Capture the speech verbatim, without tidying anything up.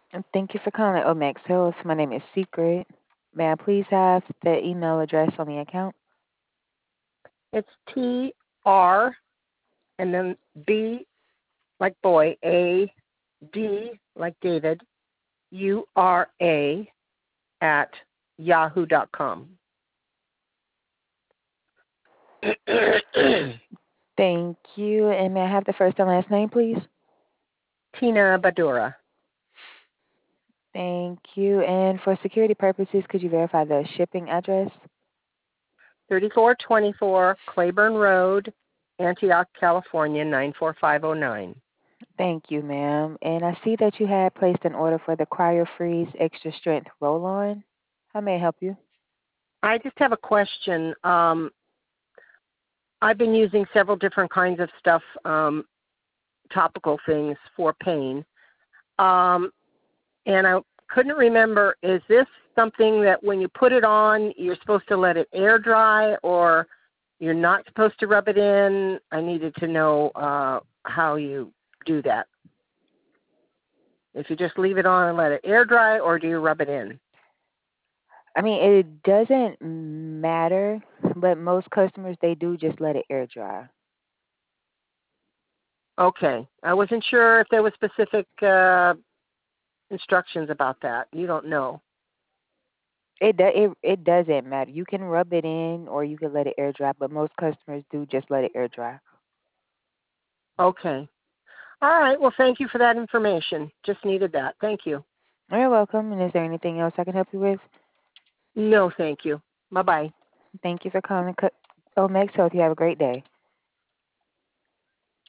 And thank you for calling Omex Health. My name is Secret. May I please have the email address on the account? It's T R and then B like boy, A D like David, U R A at yahoo dot com. Thank you. And may I have the first and last name, please? Tina Badura. Thank you. And for security purposes, could you verify the shipping address? thirty-four twenty-four Claiborne Road, Antioch, California, nine four five oh nine. Thank you, ma'am. And I see that you had placed an order for the Cryo Freeze Extra Strength Roll On. How may I help you? I just have a question. Um, I've been using several different kinds of stuff, um, topical things for pain. Um, and I couldn't remember, is this something that when you put it on, you're supposed to let it air dry or you're not supposed to rub it in? I needed to know uh, how you do that. If you just leave it on and let it air dry, or do you rub it in? I mean, it doesn't matter, but most customers, they do just let it air dry. Okay. I wasn't sure if there was specific uh, instructions about that. You don't know. It, do, it it doesn't matter. You can rub it in or you can let it air dry, but most customers do just let it air dry. Okay. All right. Well, thank you for that information. Just needed that. Thank you. You're welcome. And is there anything else I can help you with? No, thank you. Bye-bye. Thank you for calling Co- Omex Health. You have a great day.